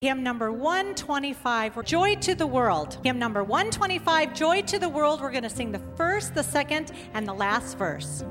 Hymn number 125, Joy to the World. Hymn number 125, Joy to the World. We're going to sing the first, the second, and the last verse.